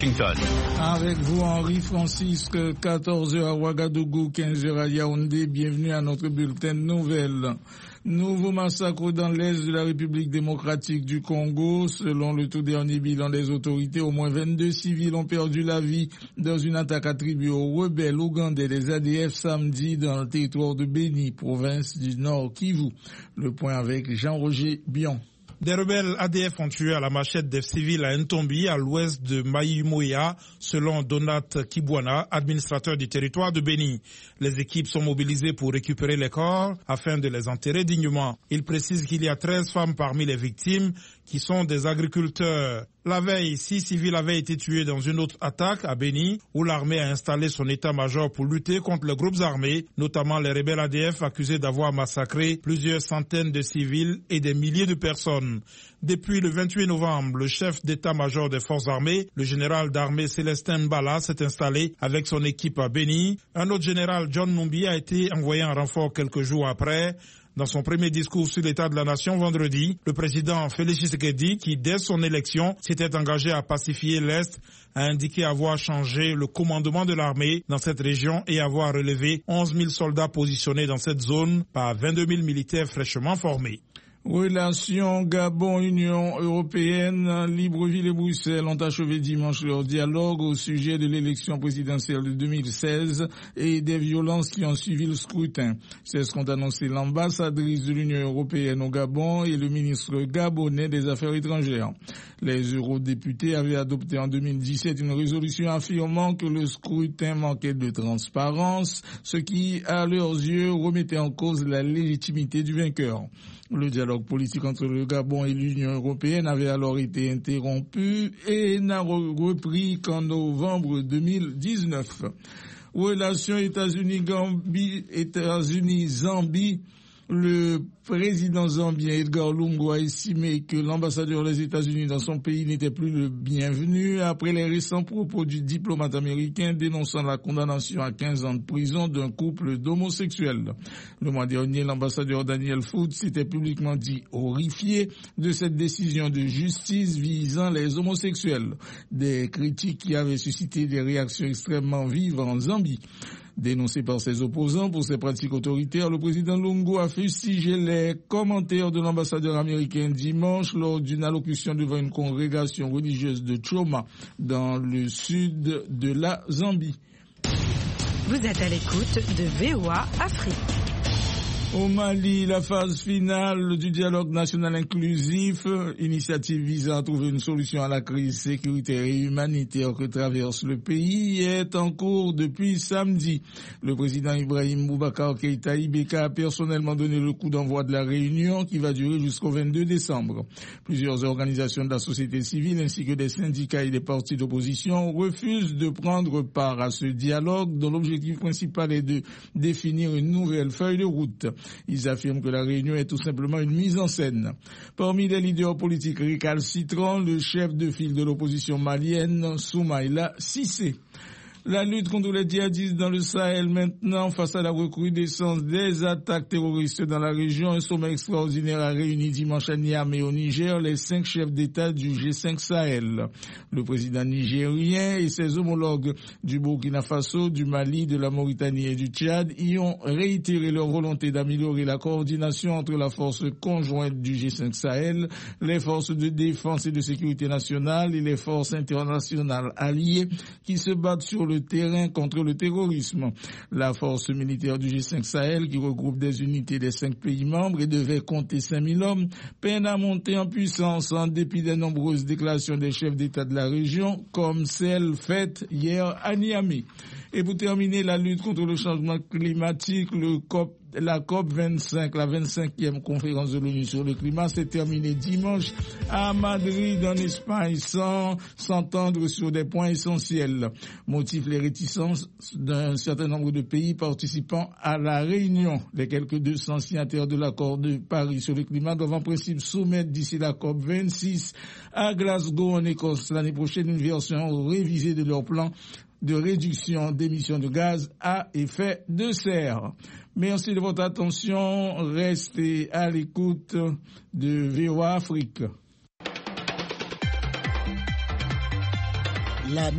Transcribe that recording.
Avec vous, Henri Francisque, 14h à Ouagadougou, 15h à Yaoundé. Bienvenue à notre bulletin de nouvelles. Nouveau massacre dans l'est de la République démocratique du Congo. Selon le tout dernier bilan des autorités, au moins 22 civils ont perdu la vie dans une attaque attribuée aux rebelles ougandais des ADF samedi dans le territoire de Béni, province du Nord Kivu. Le point avec Jean-Roger Bion. Des rebelles ADF ont tué à la machette des civils à Ntombi, à l'ouest de Maïmoya, selon Donat Kibwana, administrateur du territoire de Béni. Les équipes sont mobilisées pour récupérer les corps afin de les enterrer dignement. Il précise qu'il y a 13 femmes parmi les victimes qui sont des agriculteurs. La veille, 6 civils avaient été tués dans une autre attaque à Béni, où l'armée a installé son état-major pour lutter contre les groupes armés, notamment les rebelles ADF accusés d'avoir massacré plusieurs centaines de civils et des milliers de personnes. Depuis le 28 novembre, le chef d'état-major des forces armées, le général d'armée Célestin Mbala, s'est installé avec son équipe à Béni. Un autre général, John Numbi, a été envoyé en renfort quelques jours après. Dans son premier discours sur l'état de la nation vendredi, le président Félix Tshisekedi, qui dès son élection s'était engagé à pacifier l'Est, a indiqué avoir changé le commandement de l'armée dans cette région et avoir relevé 11 000 soldats positionnés dans cette zone par 22 000 militaires fraîchement formés. Relations Gabon-Union européenne, Libreville et Bruxelles ont achevé dimanche leur dialogue au sujet de l'élection présidentielle de 2016 et des violences qui ont suivi le scrutin. C'est ce qu'ont annoncé l'ambassadrice de l'Union européenne au Gabon et le ministre gabonais des Affaires étrangères. Les eurodéputés avaient adopté en 2017 une résolution affirmant que le scrutin manquait de transparence, ce qui, à leurs yeux, remettait en cause la légitimité du vainqueur. Le dialogue politique entre le Gabon et l'Union européenne avait alors été interrompu et n'a repris qu'en novembre 2019. Relations États-Unis-Zambie, le président zambien Edgar Lungu a estimé que l'ambassadeur des États-Unis dans son pays n'était plus le bienvenu après les récents propos du diplomate américain dénonçant la condamnation à 15 ans de prison d'un couple d'homosexuels. Le mois dernier, l'ambassadeur Daniel Foote s'était publiquement dit horrifié de cette décision de justice visant les homosexuels, des critiques qui avaient suscité des réactions extrêmement vives en Zambie. Dénoncé par ses opposants pour ses pratiques autoritaires, le président Lungu a fustigé les commentaires de l'ambassadeur américain dimanche lors d'une allocution devant une congrégation religieuse de Choma dans le sud de la Zambie. Vous êtes à l'écoute de VOA Afrique. Au Mali, la phase finale du dialogue national inclusif, initiative visant à trouver une solution à la crise sécuritaire et humanitaire que traverse le pays, est en cours depuis samedi. Le président Ibrahim Boubacar Keïta Ibeka a personnellement donné le coup d'envoi de la réunion qui va durer jusqu'au 22 décembre. Plusieurs organisations de la société civile ainsi que des syndicats et des partis d'opposition refusent de prendre part à ce dialogue dont l'objectif principal est de définir une nouvelle feuille de route. Ils affirment que la réunion est tout simplement une mise en scène. Parmi les leaders politiques récalcitrants, le chef de file de l'opposition malienne, Soumaïla Cissé. La lutte contre les djihadistes dans le Sahel maintenant face à la recrudescence des attaques terroristes dans la région. Un sommet extraordinaire a réuni dimanche à Niamey au Niger les 5 chefs d'État du G5 Sahel. Le président nigérien et ses homologues du Burkina Faso, du Mali, de la Mauritanie et du Tchad y ont réitéré leur volonté d'améliorer la coordination entre la force conjointe du G5 Sahel, les forces de défense et de sécurité nationale et les forces internationales alliées qui se battent sur le terrain contre le terrorisme. La force militaire du G5 Sahel, qui regroupe des unités des 5 pays membres et devait compter 5000 hommes, peine à monter en puissance en dépit des nombreuses déclarations des chefs d'État de la région, comme celle faite hier à Niamey. Et pour terminer, la lutte contre le changement climatique, la COP25, la 25e conférence de l'ONU sur le climat, s'est terminée dimanche à Madrid, en Espagne, sans s'entendre sur des points essentiels. Motif les réticences d'un certain nombre de pays participant à la réunion. Les quelques 200 signataires de l'accord de Paris sur le climat doivent en principe soumettre d'ici la COP26 à Glasgow, en Écosse, l'année prochaine, une version révisée de leur plan de réduction d'émissions de gaz à effet de serre. Merci de votre attention. Restez à l'écoute de VOA Afrique. La